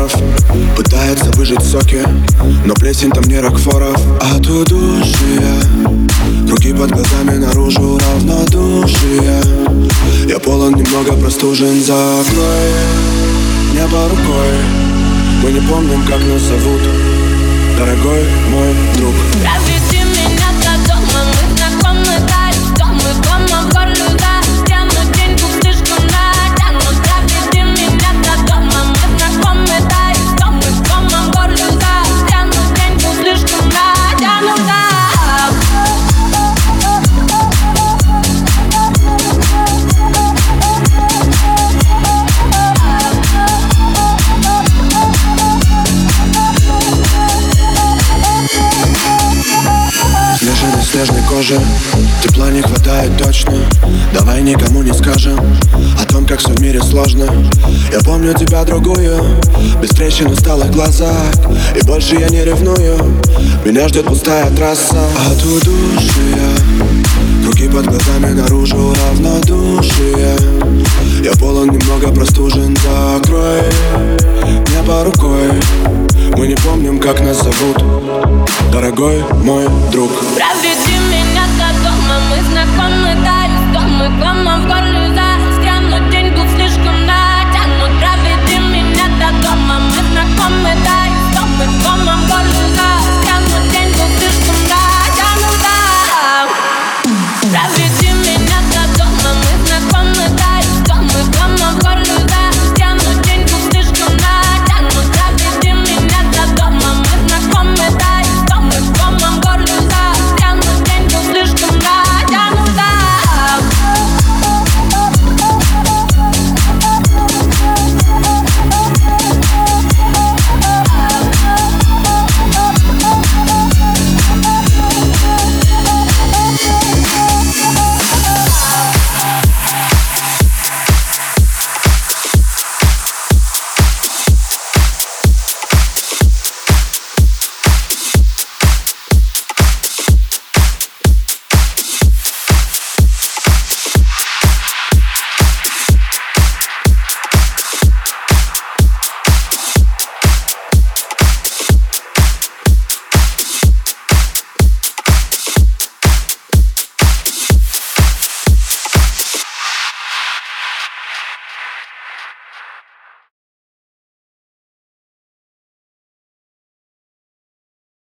раздоров. Пытается выжать соки, но плесень там не Рокфоров. От удушья круги под глазами, наружу равнодушие. Я полон, немного простужен. Закрой небо рукой. Мы не помним, как нас зовут, дорогой мой друг. Проведи меня до дома, мы знакомы, да, и дома, дома, горлюда. Стену, день, двух слишком натянут. Проведи меня до дома, мы знакомы, да, и дома, горлюда. Стену, день, двух слишком натянут. Снежной кожи тепла не хватает точно. Давай никому не скажем о том, как все в мире сложно. Я помню тебя другую, без трещин в усталых глазах. И больше я не ревную, меня ждет пустая трасса. От удушья круги под глазами, наружу равнодушие. Я полон, немного простужен. Закрой небо рукой. Мы не помним, как нас зовут, дорогой